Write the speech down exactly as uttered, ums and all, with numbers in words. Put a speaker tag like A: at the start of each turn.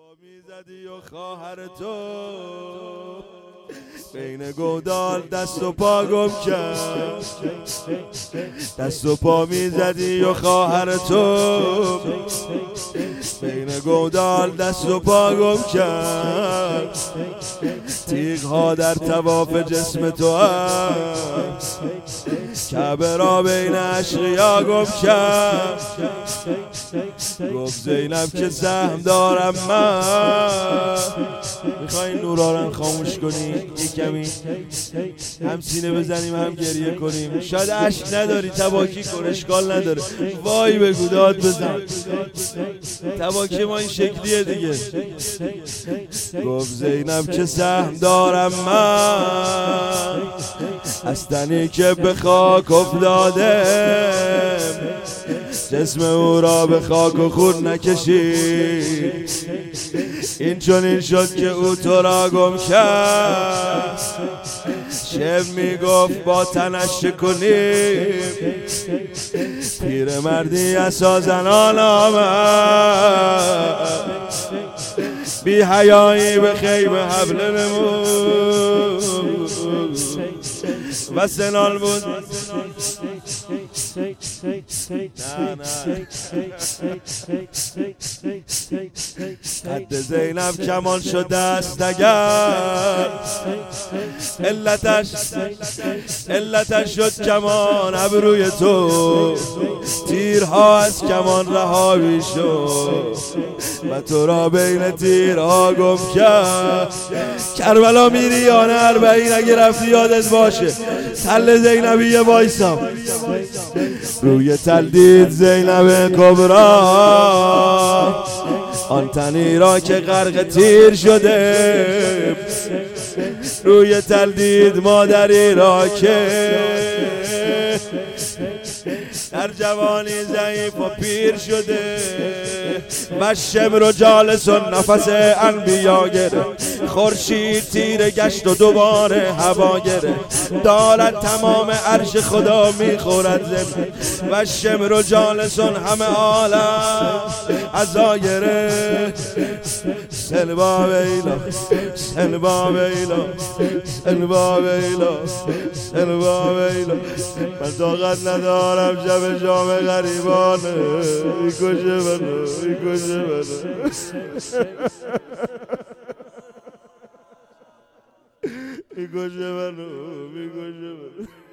A: میزدی و خواهر تو بین گودال دست و پا گم کرد، دست و پا میزدی و خواهر تو بین گودال دست و پا گم کرد. تیغ ها در طواف جسم تو هست، کعبه را بین اشقیا گم کرد. گفت زینب که سهم دارم من. میخوایی نورارم خاموش کنی یه کمی هم سینه بزنیم هم گریه کنیم؟ شاید عشق نداری تباکی کن، اشکال نداره. وای بگو داد بزن، تباکی ما این شکلیه دیگه. گفت زینب که سهم دارم من، از تنی که به خاک افتاده، جسم او را به خاک و خون نکشید. این چون این شد که او تو را گم کرد. شب میگفت با تنش کنیم، پیر مردی اسا زنان آمد. بی حیایی به خیمه حبل نمود و سنان بود. قد زینب کمان شد دست اگر، علتش علتش شد کمان ابروی تو. تیرها از کمان رهایی شد و تو را بین تیرها گم کرد. کربلا میری یا نه اربعین؟ اگه رفتی یادت باشه تل زینبیه وایسا. روی تل دید زینب کبرا، آن تنی را که غرق تیر شده. روی تل دید مادری را که در جوانی ضعیف و پیر شده. و شمر و جالسون نفس انبیا گرفت، خورشید تیره گشت و دوباره هوا گرفت. دارد تمام عرش خدا میخورد زمین و شمر و جالسون همه عالم عزا گرفت. سلوا ویلا سلوا ویلا سلوا ویلا سلوا ویلا. من طاقت ندارم شب جام غریبانه، میکشه منو میکشه منو میکشه منو میکشه منو